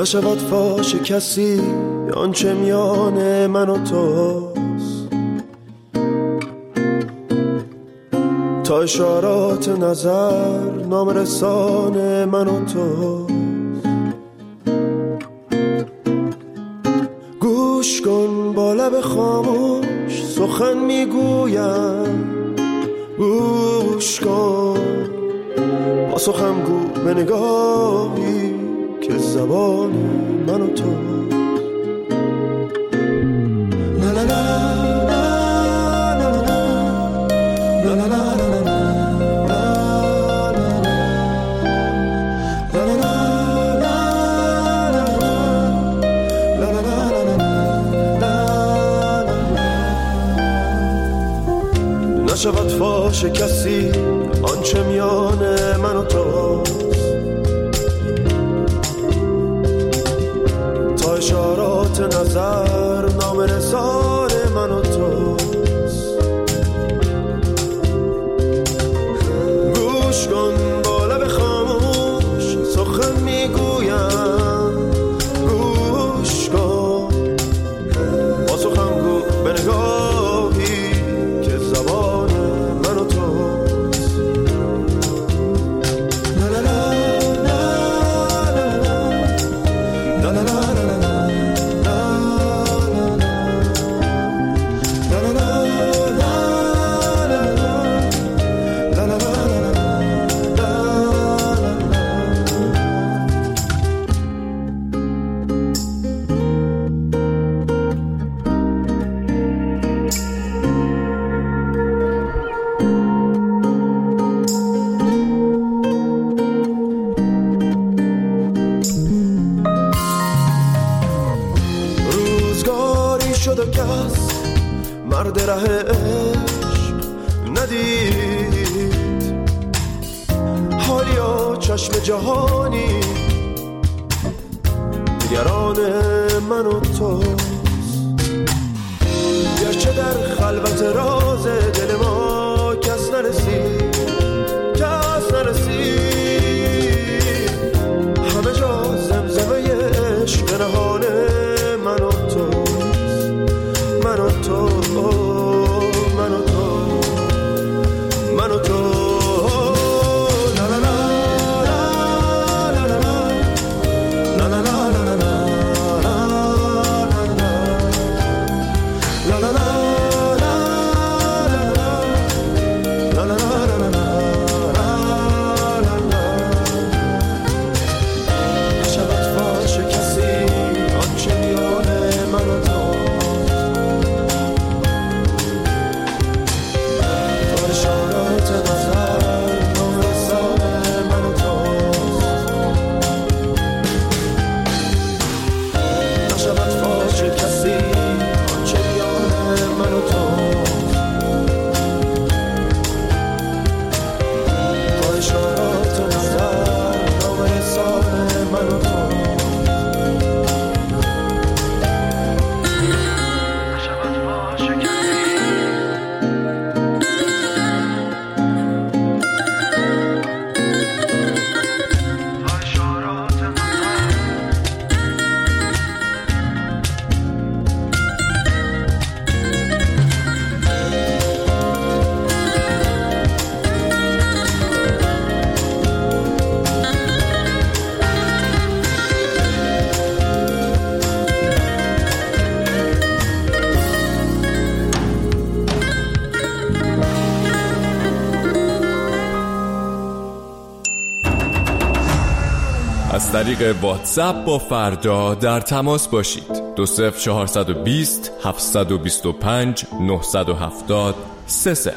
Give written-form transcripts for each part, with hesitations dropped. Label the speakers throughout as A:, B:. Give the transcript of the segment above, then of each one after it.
A: نشود فاش کسی آنچه میان من و توست، تا اشارات نظر نام رسان من و توست. گوش کن با لب خاموش سخن میگویم، گوش کن با سخن گو به نگاهی که زبان من و تو. لا لا لا نشود فاش کسی آنچه میان من و توست، تا اشارات نظر نام رسان من و توست. گوش کن با لب خاموش سخن میگویم، گوش کن با سخن گو به نگاهی که زبان من و توست. لا لا لا لا لا لا شد کس مرد ره عشق ندید، حالیا چشم جهانی نگران من و توست. گرچه در خلوت راز دل ما کس نرسید، کس نرسید، همه جا زمزمه عشق نهان من و تو، من و تو، من و تو، من و تو.
B: از طریق واتساپ با فردا در تماس باشید. 20420 725 970 30.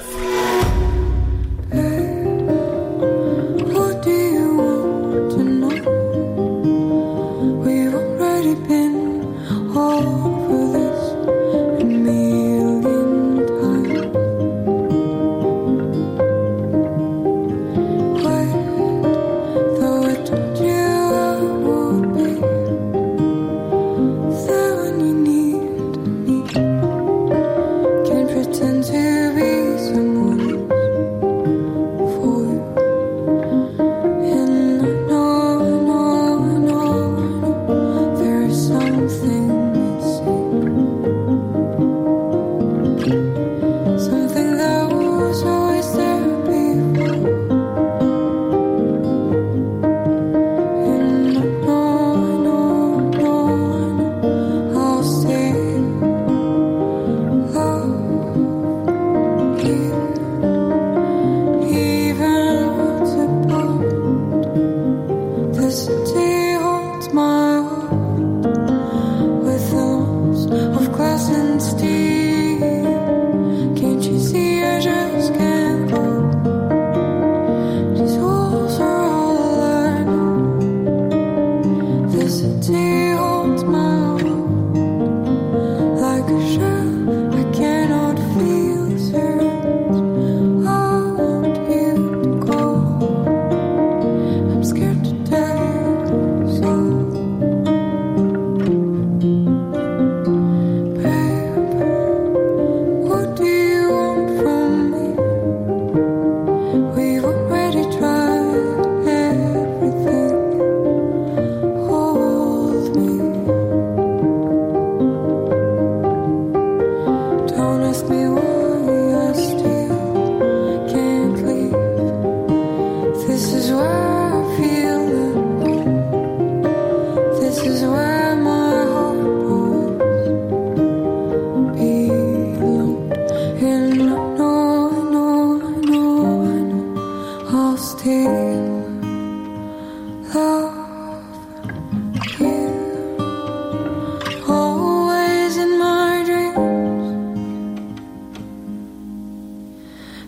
C: Pretend to be someone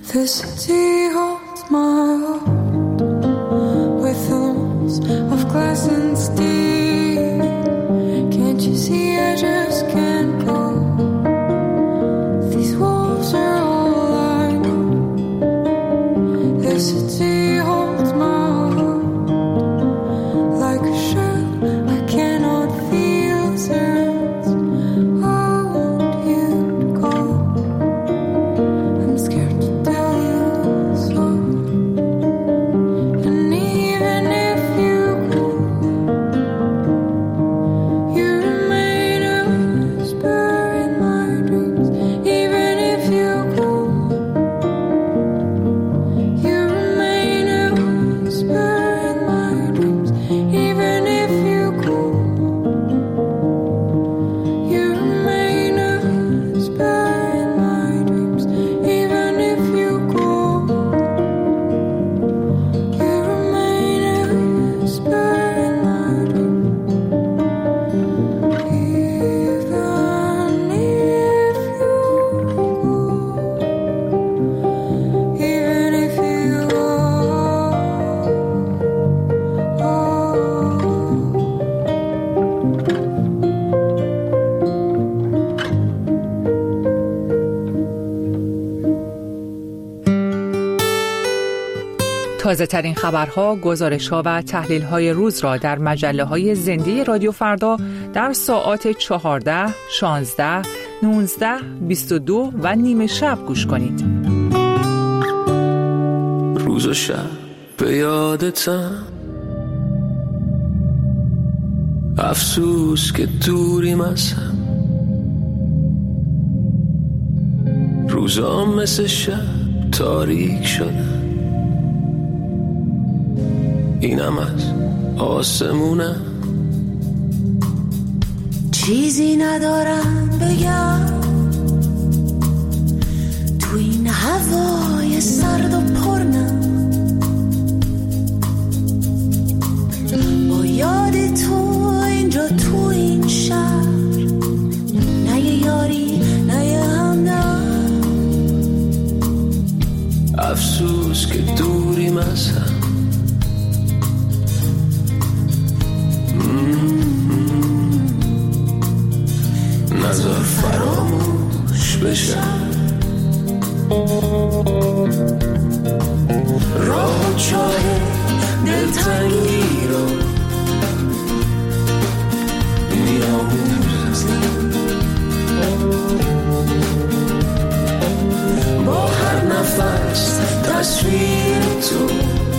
C: The city holds my heart with arms of glass and steel. Can't you see I just can't go? These walls are all I know. The city holds my heart like a shell I cannot feel surrounds. I want you to go. I'm scared to tell you so. And even if you go, you remain a whisper in my dreams. Even if you go, you remain a whisper in my dreams. Even if you go, you remain a whisper in my dreams. Even if you go, you remain a whisper in my dreams. Even if you go, even if you go,
D: تازه ترین خبرها، گزارش‌ها و تحلیل‌های روز را در مجله‌های زنده رادیو فردا در ساعات 14، 16، 19، 22 و نیمه شب گوش کنید.
A: روز و شب به یادتم، افسوس که دوریم از هم. روزا مثل شب تاریک شدن، اینم از آسمونم.
E: چیزی ندارم بگم تو این هوای سرد و پرنم. با یاد تو اینجا تو این شهر، نه یه یاری نه یه همدم.
A: افسوس که دوریم از هم. نذار فراموش بشم راه و چاه دلتنگی رو میاموزم. با هر نفس تصویر تو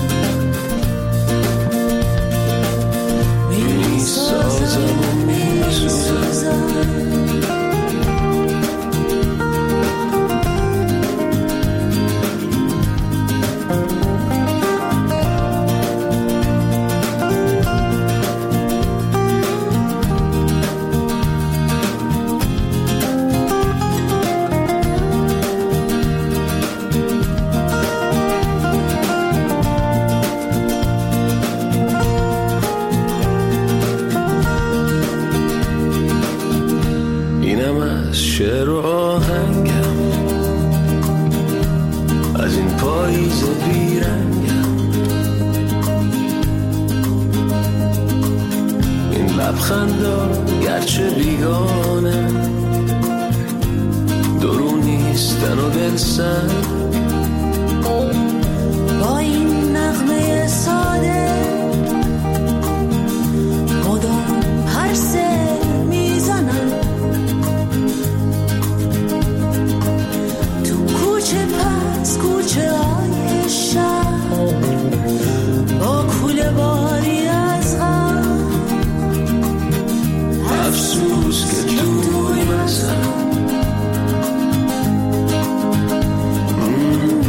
A: میسازم و میسوزم. شعر و آهنگم از این پاییز بیرنگم. این لبخندا گرچه بیگانه، درون نیستن و دلسنگ.
E: با این نغمه ساده مدام پرسه میزنم. کوچه های شهر با کوله باری از غم.
A: افسوس که دوریم از هم.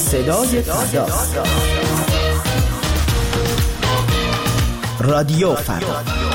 F: صدای فردا. رادیو فردا.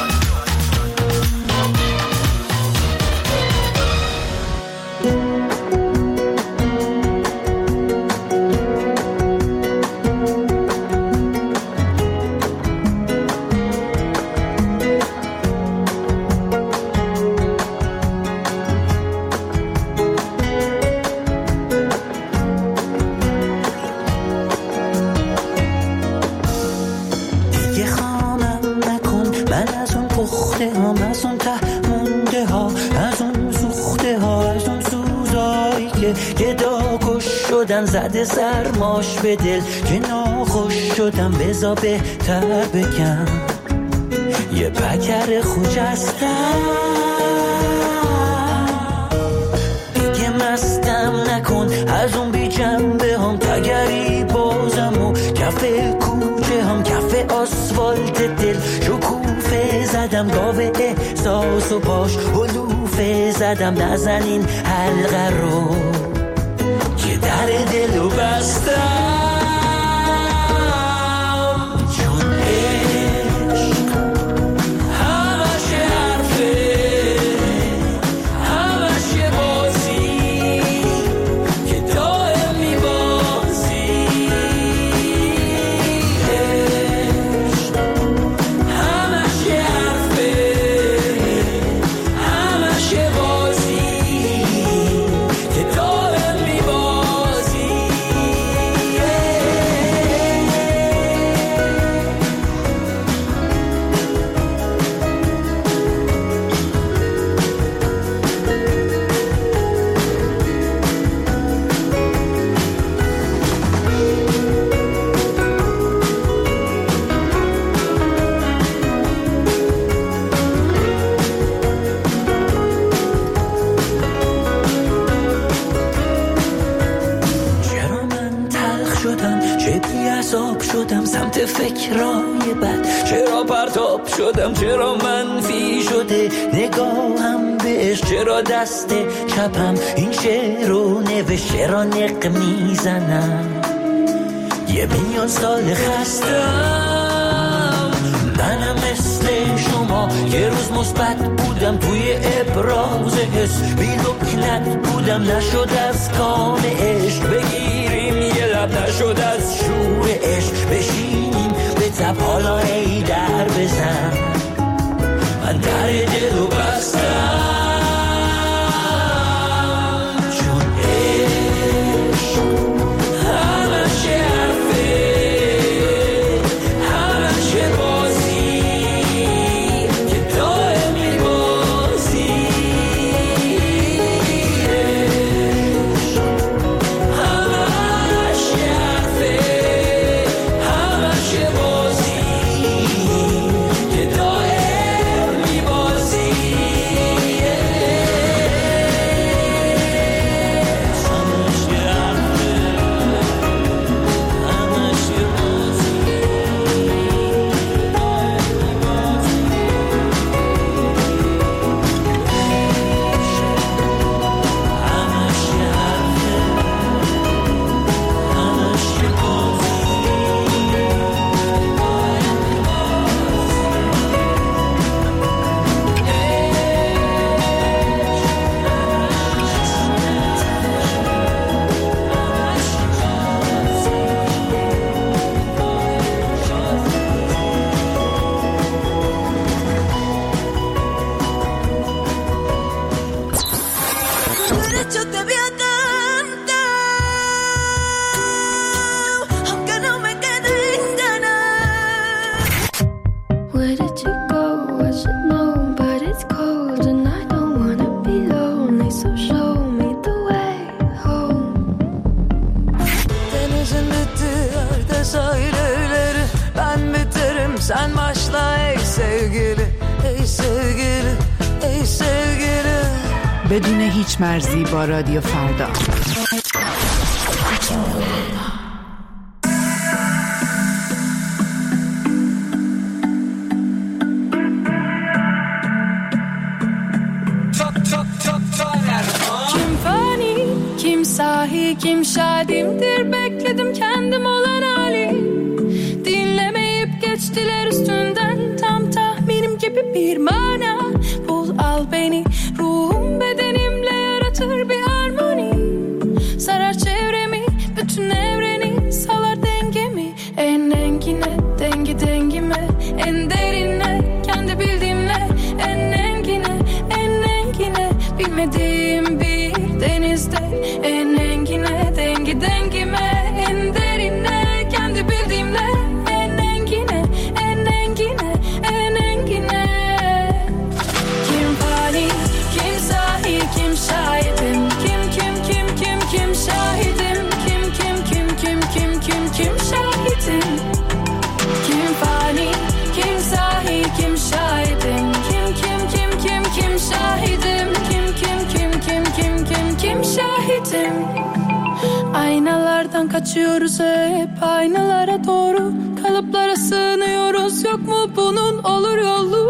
G: زده سرماش به دل که ناخوش شدم، بزا بهتر بگم یه پکر خوجستم. دیگه مستم نکن از اون بی جنبه هم، تگری بازم و کف کوچه هم، کف آسفالت دل شکوفه زدم، گاوه احساس و باش هلوفه زدم. نزن این حلقه رو در دلو بستم، چون عشق همش حرفه، همش یه بازی که دائم میبازی. عشق همش یه حرفه، همش یه بازی که دائم میبازی. شدم سمت فکرای بد، چرا پرتاب شدم، چرا منفی شده نگاهم بهش، چرا دست چپم این شعر رو نوشت، چرا نق میزنم یه میلیون سال خستم. منم مثل شما یه روز مثبت بودم توی ابراز حس، بی لکنت بودم نشد از کام عشق بگیریم یه لب، نشد از شور عشق بشینیم به تب، حالا ای در بزن من در دلو بستم، چون عشق همش حرفه، همش بازی که دائم میبازی. عشق همش حرفه، همش بازی که دائم میبازی.
C: Sen başla ey sevgili, ey sevgili, ey sevgili.
D: بدون هیچ مرزی با رادیو فردا.
C: Kim fani, kim sahi kim şahidimdir, bekledim kendim olan hali. Dinlemeyip geçtiler üstünden, tam tahminim gibi bir mana. Bul al beni, ruhum bedenimle yaratır bir harmoni. Sarar çevremi, bütün evreni, salar dengemi. En engine, dengi dengime, en derine, kendi bildiğimle. En engine, bilmediğim bir denizde. En engine, dengi dengime, en derine, kendi bildiğimle. En engine, en engine, en engine. Kim fani, kim sahi, kim şahidim? Kim şahidim? Kim şahidim? Kim fani, kim sahi, kim şahidim? Kim şahidim? Kim şahidim? Aynalardan kaçıyoruz hep, aynalara doğru, kalıplara sığınıyoruz. Yok mu bunun olur yolu?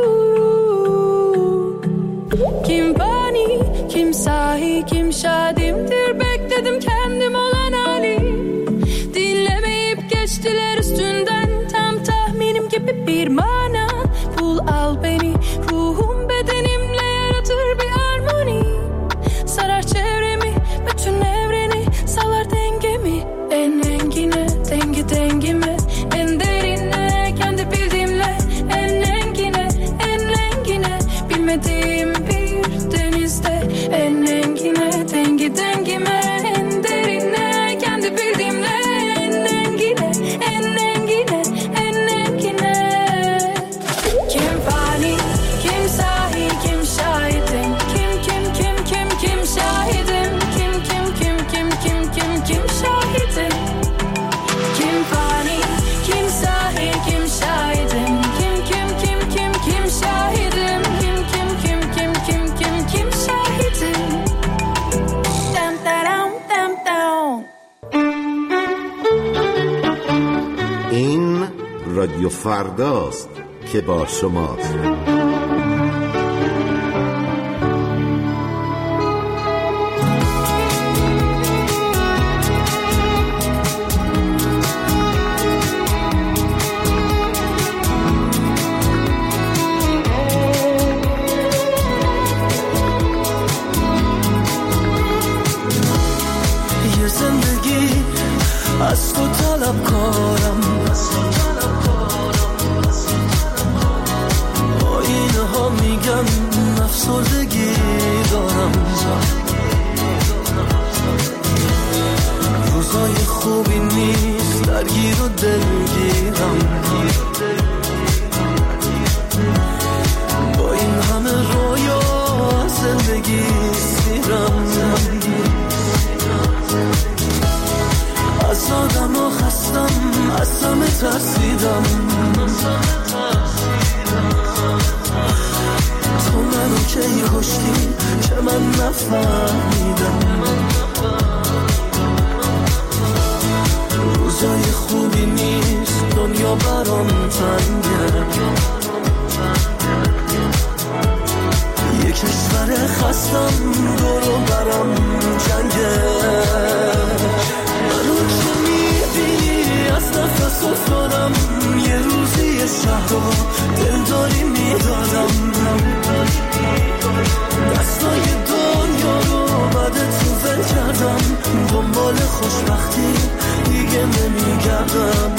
C: Kim fani, kim sahi, kim şahidimdir, bekledim kendim olan hali. Dinlemeyip geçtiler üstünden, tam tahminim gibi bir mana. Bul al beni, ruhum bedenimle yaratır bir harmoni. Sarar çevremi, bütün evreni, salar dengemi. En engine, dengi dengime, en derine, kendi bildiğimle. En engine, bilmediğim bir denizde. En engine, dengi dengime, en derine, kendi bildiğimle. En engine. Kim fani, kim sahi, kim şahidim? Kim şahidim? Kim şahidim? Kim fani, kim sahi, kim şahidim? Kim şahidim? Kim şahidim? Dam dam dam dam.
F: این رادیو فرداست که با شماست.
A: یه زندگی از تو طلب کارم، آینه ها میگن افسردگی دارم. روزای خوبی نیست، درگیر و دلگیرم. با این همه رویا زندگی سیرم. از آدم ها خستم، از همه ترسیدم. تو منو کی کشتی که من نفهمیدم. روزای خوبی نیست، دنیا برام تنگه. یه کشور خستم، دورو برام جنگه. منو که میبینی از نفس افتادم. یه روزی یه شهر رو دلداری میدادم. دستای دنیا رو بعد تو ول کردم. دنبال خوشبختی دیگه نمیگردم.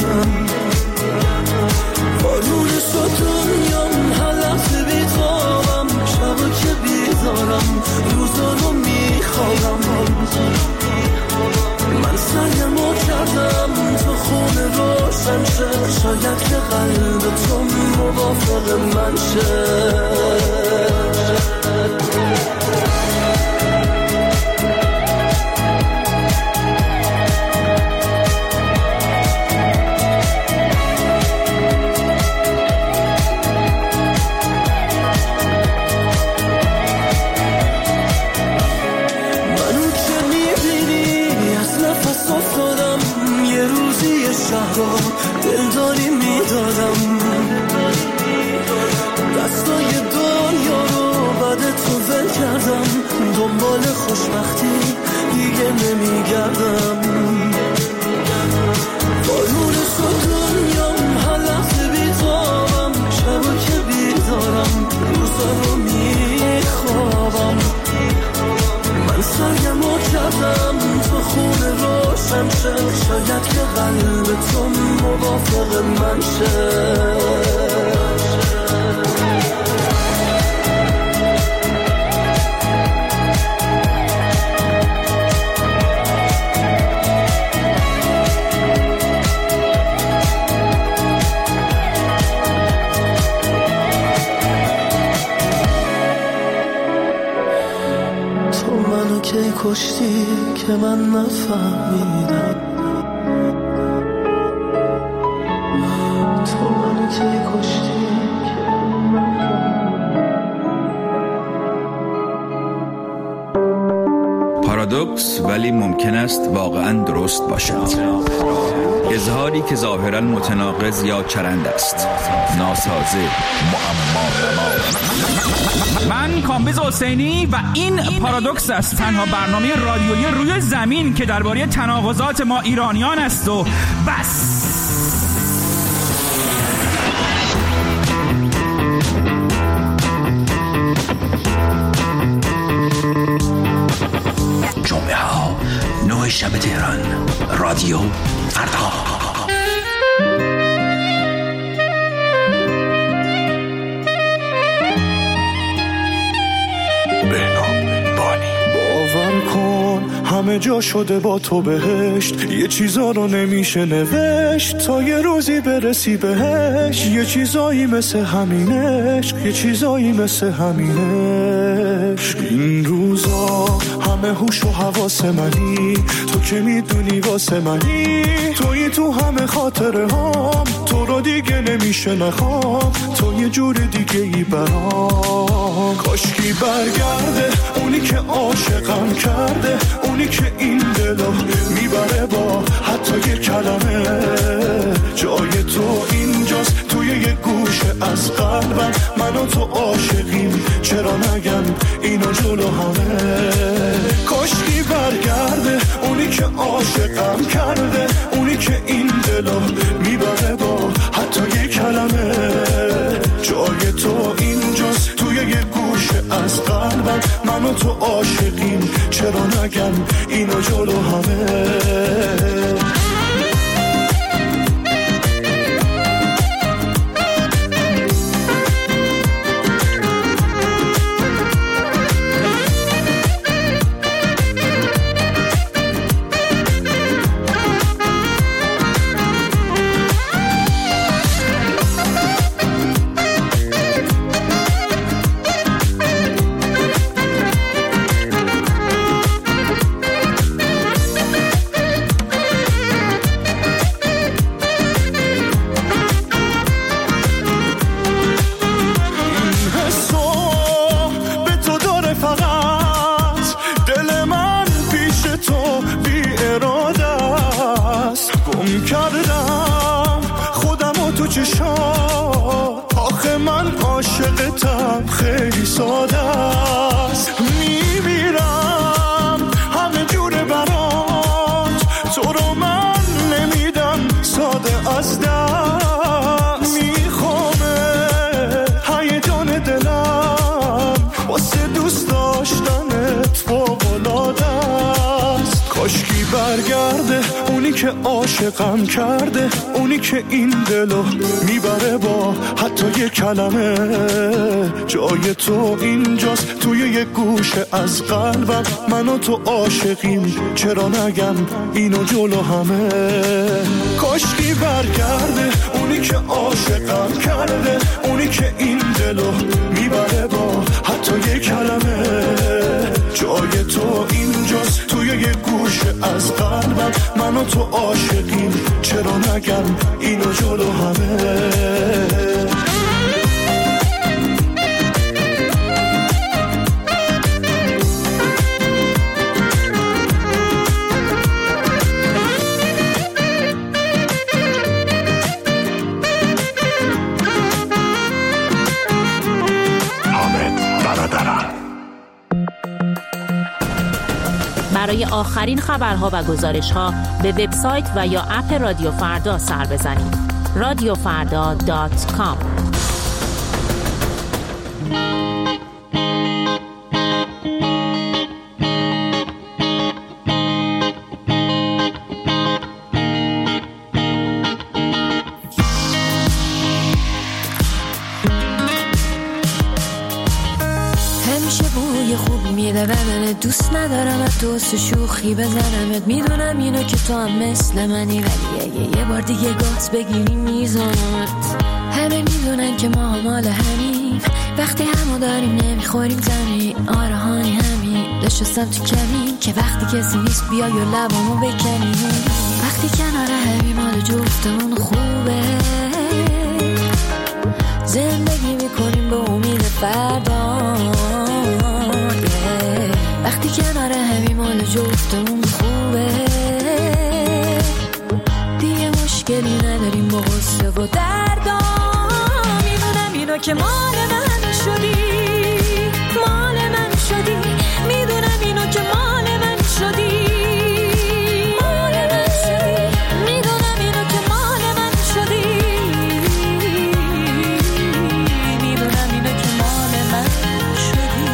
A: بارون شد دنیام، هر لحظه بیتابم. شبا که بیدارم، روزا رو میخوابم. من سعیمو کردم تو خونه روشن شه. شاید که قلب تو موافق من شه. دلداری میدادم. دستای دنیا رو بعد تو ول کردم. دنبال خوشبختی دیگه نمیگردم قانون تو دنیام هر لحظه بیتابم شبا که بیدارم روزا رو میخوابم من سرگم و کردم تو خونه روشن شه شاید که قلب تو موافق من شه کی کشتی که من نفهمیدم تو منو کی کشتی
H: پارادوکس ولی ممکن است واقعا درست باشد. اظهاری که ظاهرا متناقض یا چرند است. ناسازه، معما.
I: من کامبیز حسینی و این پارادوکس است، تنها برنامه رادیویی روی زمین که درباره تناقضات ما ایرانیان است و بس.
J: جمعه ها 9 شب تهران، رادیو فردا.
A: همه جا شده با تو بهشت، یه چیزا رو نمیشه نوشت تا یه روزی برسی بهش. یه چیزایی مثل همینش، یه چیزایی مثل همینش. این روزا همه هوش و حواس منی، تو که میدونی واسه منی، تویی تو همه خاطره هام، تو رو دیگه نمیشه نخوام، تو یه جور دیگه ای برام. کاشکی برگرده اونی که عاشقم کرده، اونی که این دلو میبره با حتی یه کلمه. جای تو اینجاست توی یه گوشه از قلبم، من و تو عاشقیم چرا نگم اینو جلو همه. کاشکی برگرده اونی که عاشقم کرده، اونی که این دلو میبره با حتی یه کلمه. جای تو اینجاست توی یه گوشه از قلبم، من و تو عاشقیم چرا نگم اینو جلو همه. خیلی ساده است، میمیرم همه جور برات، تو رو من نمیدم ساده از دست. میخوامه هیجان دلم واسه دوست داشتنت فوق‌العاده است. کاشکی برگرده اونی که عاشقم کرده، اونی که این دلو میبره با حتی یه کلمه. جای تو اینجاست توی یه گوشه از قلبم، من و تو عاشقیم چرا نگم اینو جلو همه. کاشکی برگرده اونی که عاشقم کرده، اونی که این دلو میبره با حتی یه کلمه. جای تو اینجاست توی یه گوشه از قلبم، من و تو عاشقیم چرا نگم اینو جلو همه.
K: برای آخرین خبرها و گزارش‌ها به وبسایت و یا اپ رادیو فردا سر بزنید. radiofarda.com.
E: دوست ندارم از دوست شوخی بزنمت، میدونم اینو که تو هم مثل منی، ولی یه بار دیگه گاز بگیری میزنمت. همه میدونن که ما مال همین، وقتی همو داریم نمیخوریم زمین. آره هانی همین، نشستم تو کمین که وقتی کسی نیست بیای و لبامو بکنیم. وقتی کنار همین مال جفتمون خوبه، زندگی میکنیم به امید فردا. وقتی کنار همین مال جفتمون خوبه، دیگه مشکلی نداریم با غصه و دردا. میدونم اینو که مال من شدی، مال من شدی. میدونم اینو که مال من شدی، مال من شدی. میدونم اینو که مال من شدی، میدونم اینو که مال من شدی.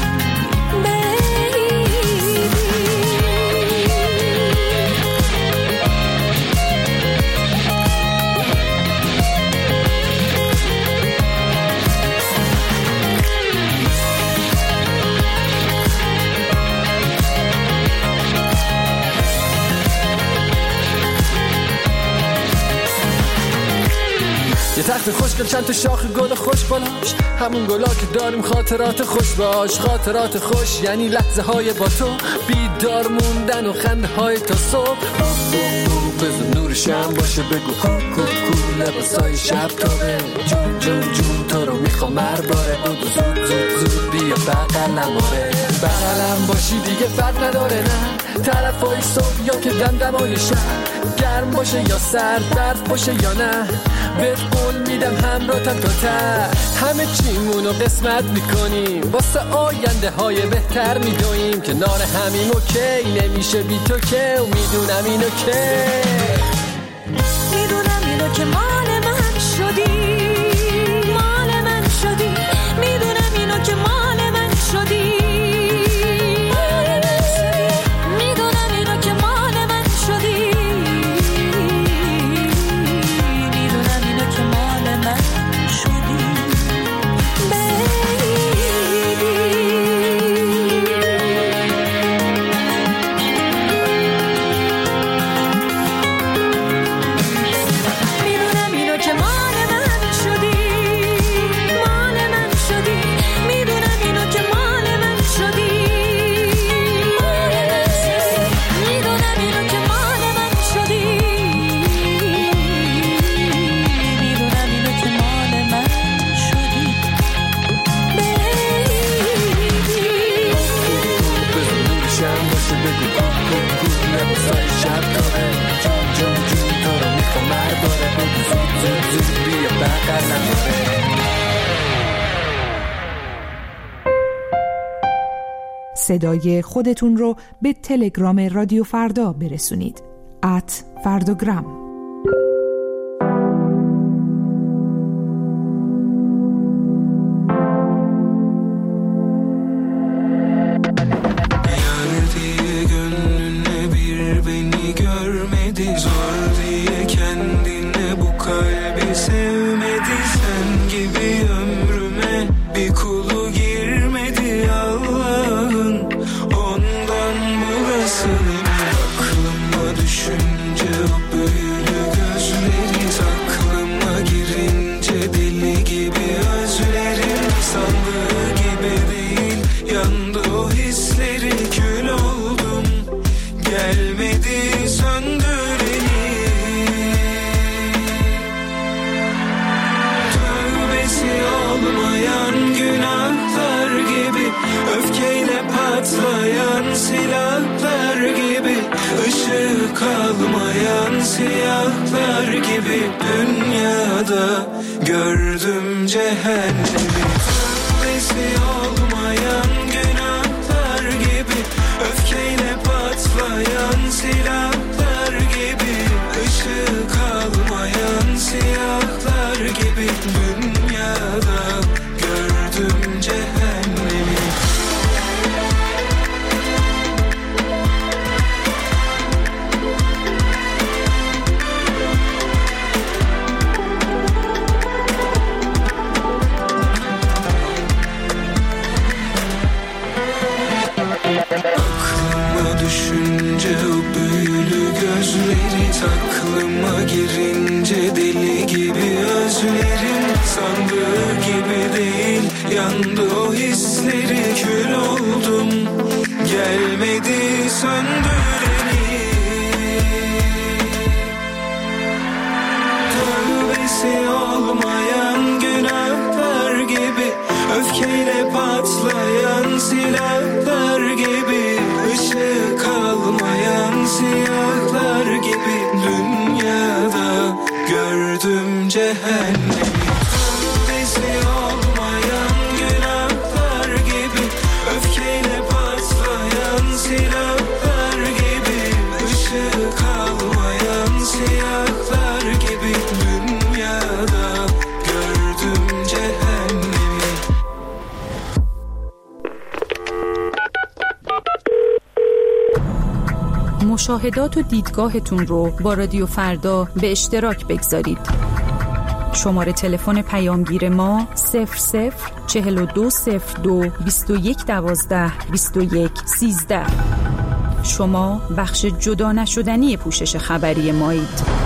L: یه تخت خوشگل چند تا شاخ گل خوش بالاش، همون گلا که داریم خاطرات خوش باش. خاطرات خوش یعنی لحظه های با تو، بیدار موندن و خنده های تا صبح. بزن نور شم باشه بگو کو لباسای شب تابه. جون جون جون تو رو میخوام مرباره، بگو زود زود زود بیا بغلم. آره بغلم باشی دیگه فرق نداره، نه طرفای صبح یا که دمدمای شب. گرم باشه یا سرد، برف باشه یا نه، بهت قول میدم همراهتم تا ته. همه چیمونو قسمت میکنیم، واسه آینده های بهتر میدویم. کنار همیم اوکی نمیشه بی تو که، و میدونم اینو که،
E: میدونم اینو که مال من شدی، مال من شدی. میدونم اینو که مال من شدی، مال من شدی. میدونم اینو که مال من شدی، میدونم اینو که مال من شدی.
D: صدای خودتون رو به تلگرام رادیو فردا برسونید. @فردوگرام.
M: kalmayan siyahlar gibi dünyada gördüm cehennemi. Tövbesi olmayan günahlar gibi öfkeyle patlayan Aklıma girince deli gibi özlerim, sandığı gibi değil yandı o hisleri, kül oldum gelmedi söndüreni. Tövbesi olmayan günahlar gibi, öfkeyle patlayan silahlar gibi, ışığı kalmayan siyahlar gibi, dünyada gördüm cehennemi. Tövbesi olmayan günahlar gibi, öfkeyle patlayan silahlar gibi, ışığı kalmayan siyahlar gibi, dünyada gördüm cehennemi.
N: مشاهدات و دیدگاهتون رو با رادیو فردا به اشتراک بگذارید. شماره تلفن پیامگیر ما 004202 2112 2113. شما بخش جدا نشدنی پوشش خبری مایید.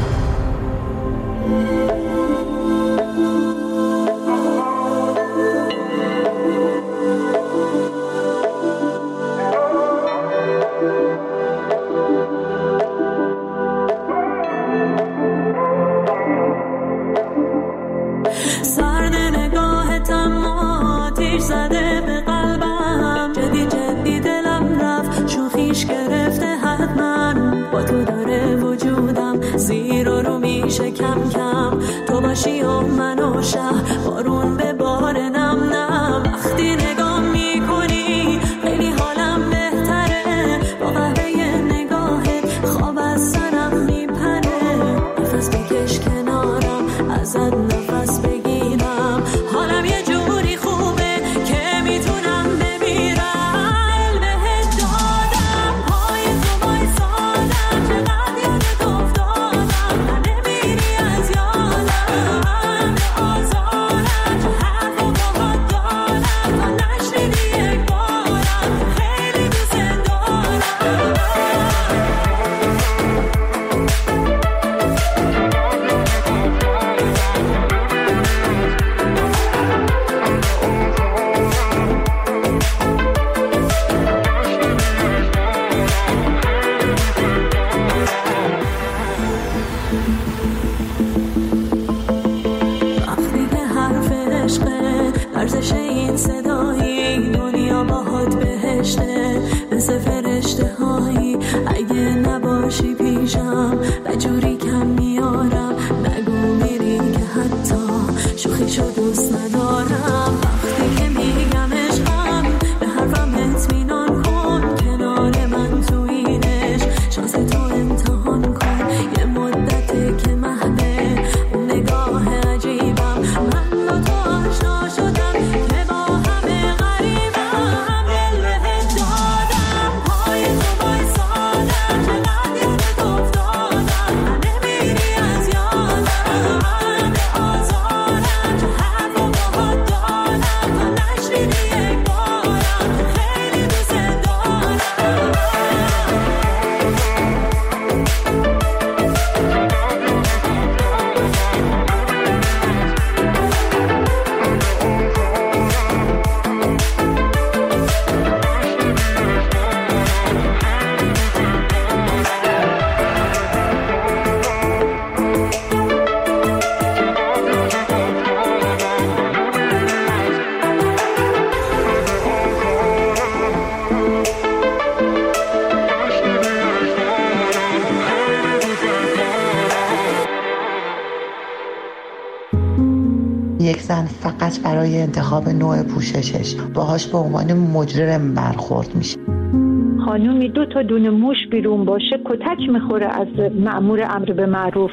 O: یک زن فقط برای انتخاب نوع پوششش باهاش به عنوان مجرم برخورد میشه.
P: خانومی 2 تا دونه موش بیرون باشه کتک میخوره از مأمور امر به معروف.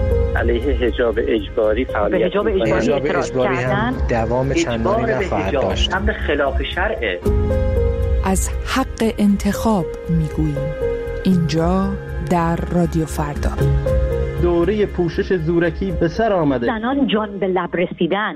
Q: علیه حجاب اجباری فعالیت
P: حجاب اجباری
R: هم دوام چندانی نخواهد داشت.
Q: امر خلاف شرعه.
D: از حق انتخاب میگوییم اینجا در رادیو فردا.
S: دوره پوشش زورکی به سر آمده.
P: زنان جان به لب رسیدن.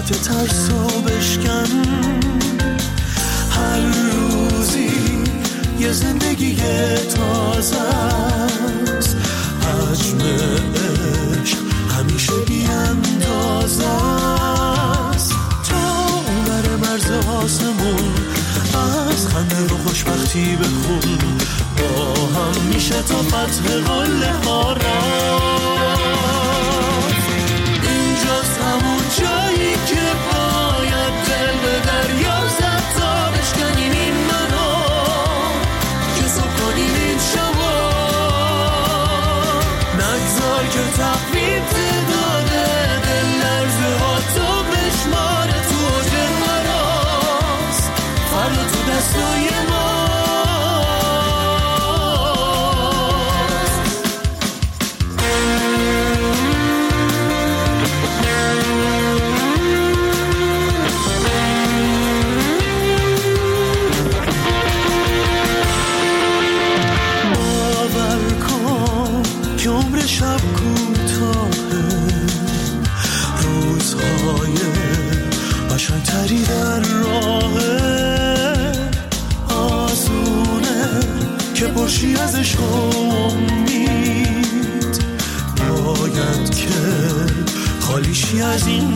A: تخت ترسو بشکن. هر روزی یه زندگی تازه است، حجم عشق همیشه بی‌اندازه است. تا بر مرز آسمون از خنده و خوشبختی بخون، با هم میشه تا فتح قله ها رفت. اینجاست همون جایی که باید دل به دریا زد تا بشکنیم این منو، که صبح کنیم این شبا. نگذار که تقویم تعداده دل لرزه ها تو بشماره، تو اوج مراز فردا تو دستای ما. شب کوتاهه، روزهای قشنگتری در راهه، آسونه که پرشی ازش امید، باید که خالیشی از این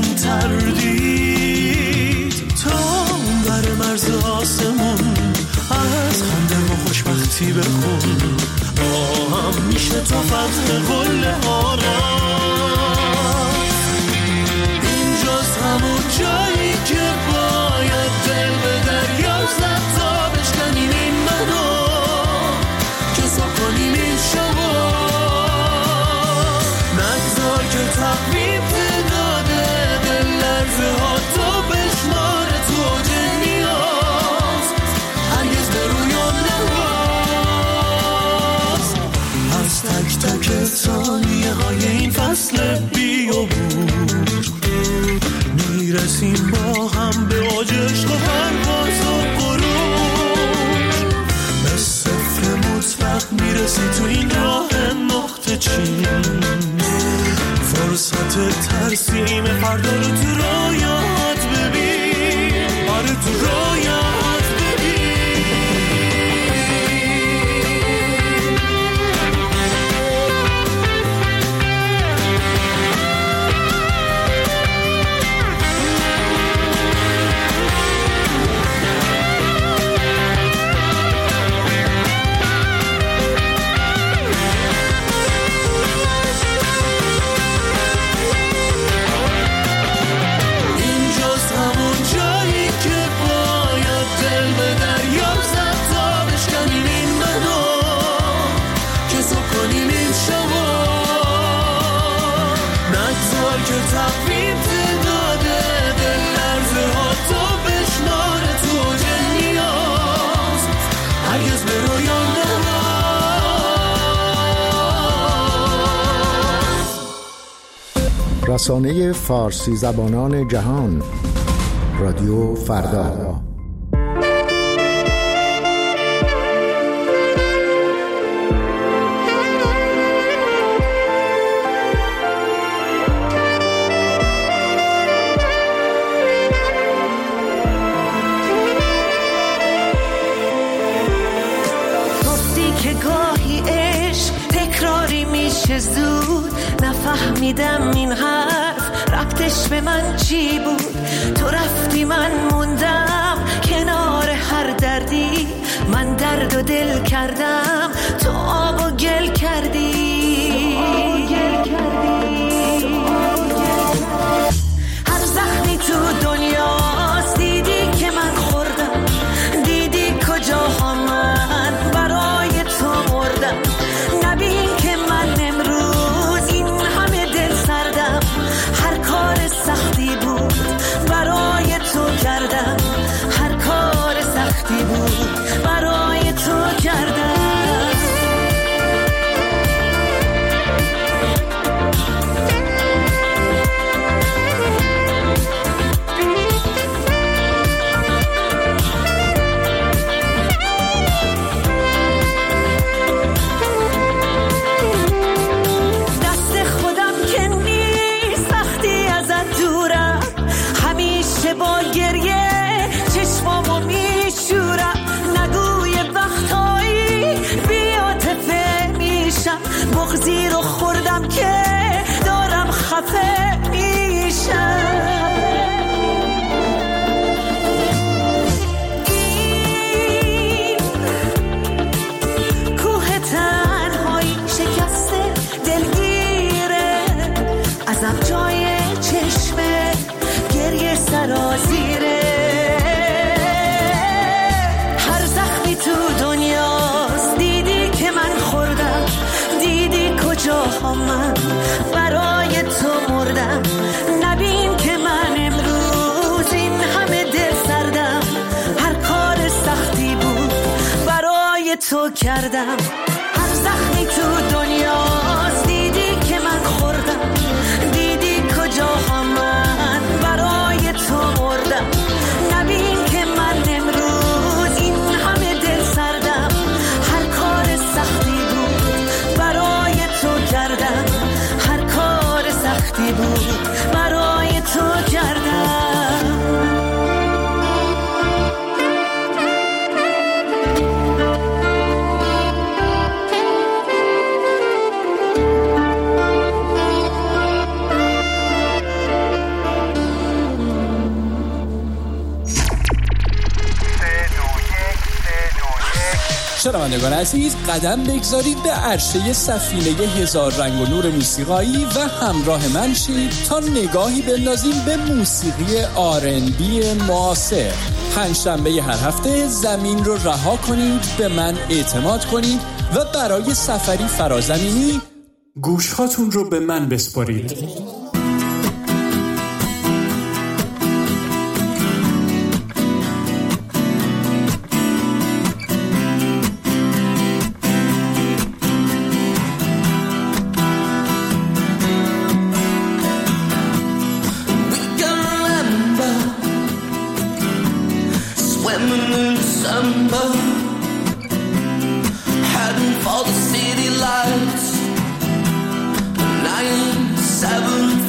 A: تردید. تا بر مرز آسمون از خنده و خوشبختی بخون، با هم میشه تا فتح قله ها رفت. اینجاست همون جایی که باید دل به دریا زد تا بشکنیم این منو، که صبح کنیم این شبا. نگذار که تقویم تعداده دل لرزه ها تو بشماره، تو اوج نیاز هرگز به رویان نواز. از تک تک ثانیه های این فصل بیابور میرسیم با هم به اوج عشق و پرواز و غرور. به صفر مطلق میرسی تو این راه نقطه چین، فرصت ترسیم فردا رو تو رویات ببین، آره تو رویات ببین. تقویم تعداده دل لرزه ها تو بشماره، تو اوج نیاز هرگز به رویان نواز.
T: رسانه فارسی زبانان جهان، رادیو فردا.
U: زود نفهمیدم این حرف ربطش به من چی بود. تو رفتی من موندم کنار هر دردی، من درد و دل کردم تو آب و گل کردی. هر زخمی تو دنیاست دیدی که من خوردم، دیدی کجاها من برای تو مردم. نبین که من امروز این همه دل سردم، هر کار سختی بود برای تو کردم، هر کار سختی بود برای تو کردم. بازم جای چشمه گریه سرازیره. هر زخمی تو دنیاست دیدی که من خوردم، دیدی کجاها من برای تو مردم. نبین که من امروز این همه دل سردم، هر کار سختی بود برای تو کردم. هر زخمی تو دنیاست دیدی که من خوردم، دیدی کجاها من برای تو مردم. نبین که من امروز این همه دل سردم، هر کار سختی بود برای تو کردم، هر کار سختی بود برای تو کردم.
B: شنوندگان عزیز، قدم بگذارید به عرشه سفینه هزار رنگ و نور موسیقایی و همراه من شید تا نگاهی بندازیم به موسیقی R&B معاصر. پنجشنبه هر هفته زمین رو رها کنید، به من اعتماد کنید و برای سفری فرازمینی گوشهاتون رو به من بسپارید.
U: For the city lights, 9/7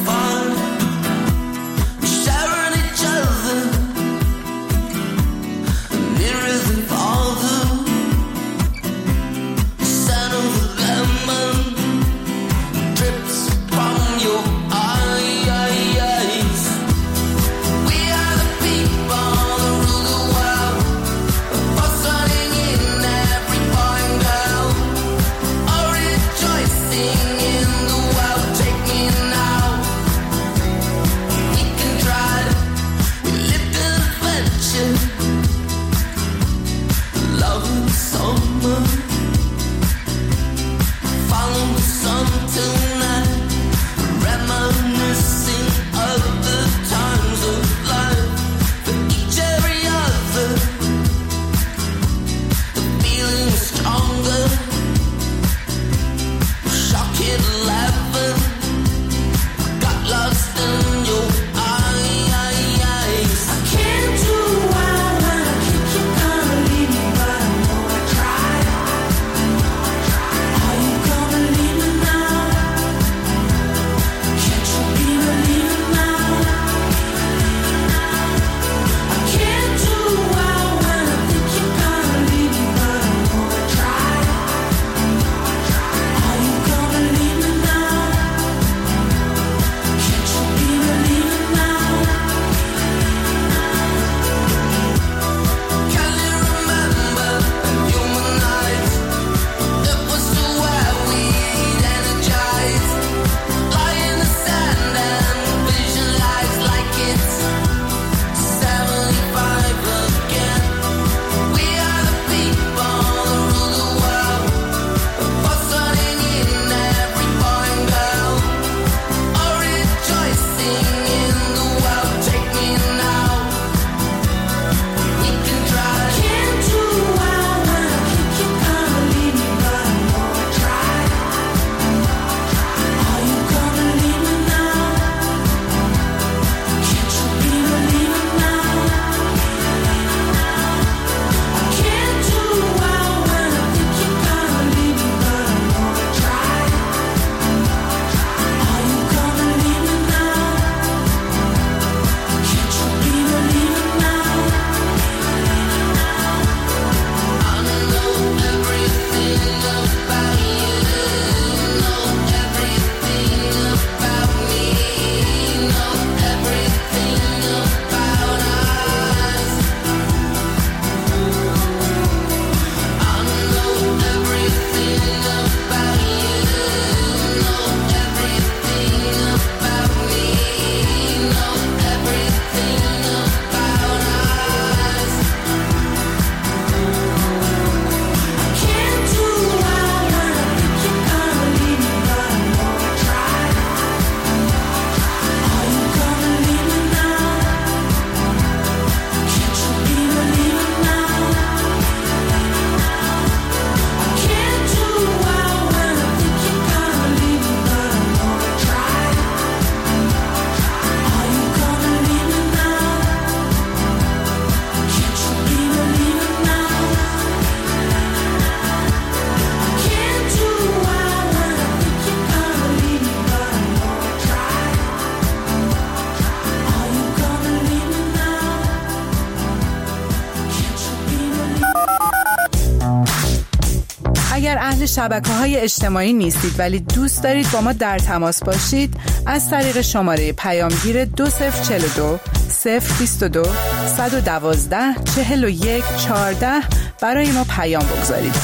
G: شبکه‌های اجتماعی نیستید ولی دوست دارید با ما در تماس باشید، از طریق شماره پیامگیر 2042 022 112 41 14 برای ما پیام بگذارید.